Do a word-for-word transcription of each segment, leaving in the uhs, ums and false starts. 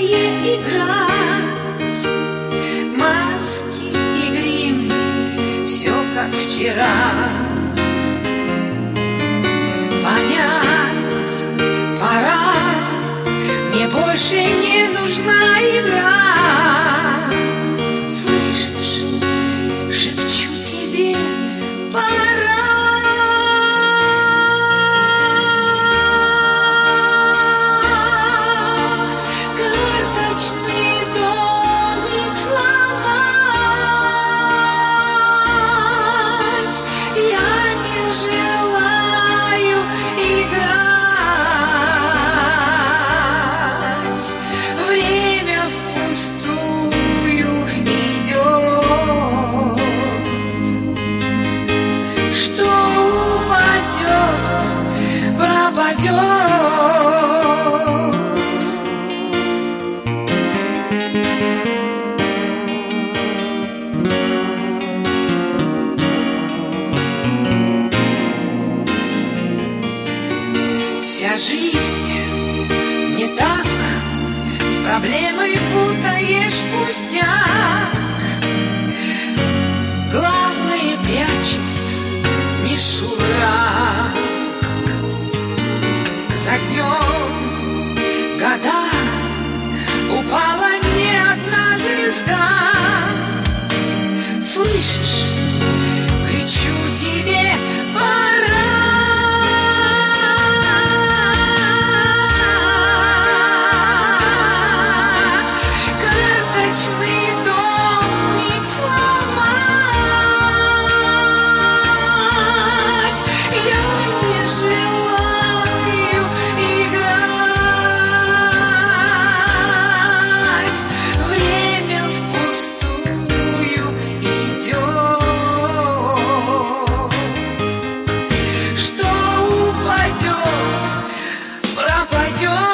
прошлое играть. Маски и грим, все как вчера. Понять пора, мне больше не нужна игра. Слышишь, шепчу тебе, пора. Карточный домик сломать я не желаю играть. Время впустую идет. Что упадет, пропадет. Вся жизнь не так, с проблемой путаешь пустяк. Главное прячет мишура. За днем года упала не одна звезда. Слышишь, кричу тебе, пора. Карточный домик сломать я не желаю играть. Время впустую идет. Что упадет, пропадет.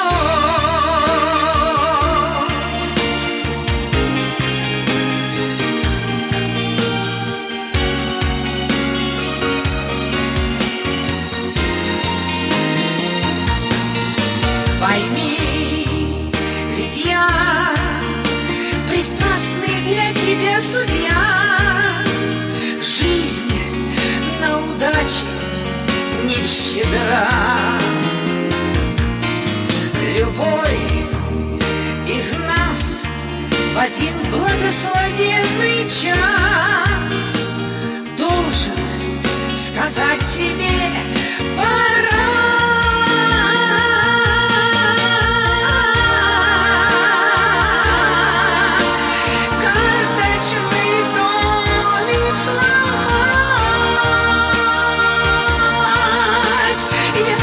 Пойми, ведь я пристрастный для тебя судья. Жизнь на удачи не щедра. Любой из нас в один благословенный час должен сказать себе, пора. Карточный домик сломать я не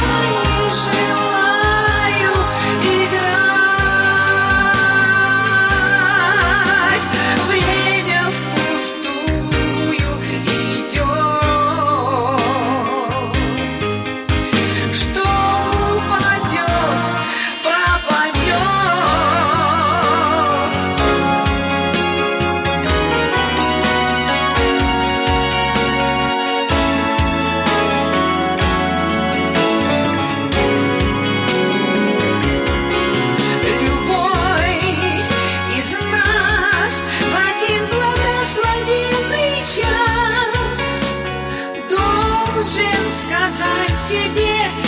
желаю играть. Время впустую идет. Что упадет, пропадет. Любой из нас в один благословенный час должен сказать себе,